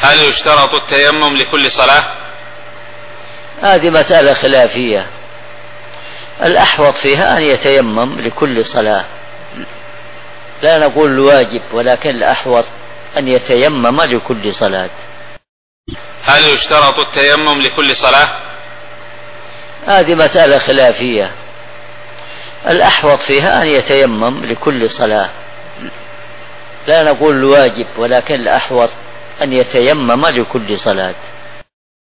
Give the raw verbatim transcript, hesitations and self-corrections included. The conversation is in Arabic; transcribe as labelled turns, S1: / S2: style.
S1: هل يشترط التيمم لكل صلاة؟
S2: هذه مسألة خلافية، الأحوط فيها أن يتيمم لكل صلاة، لا نقول الواجب، ولكن الأحوط أن يتيمم لكل صلاة.
S1: هل يشترط التيمم لكل صلاة؟
S2: هذه مسألة خلافية، الأحوط فيها أن يتيمم لكل صلاة، لا نقول الواجب، ولكن الأحوط أن يتيمم لكل صلاة.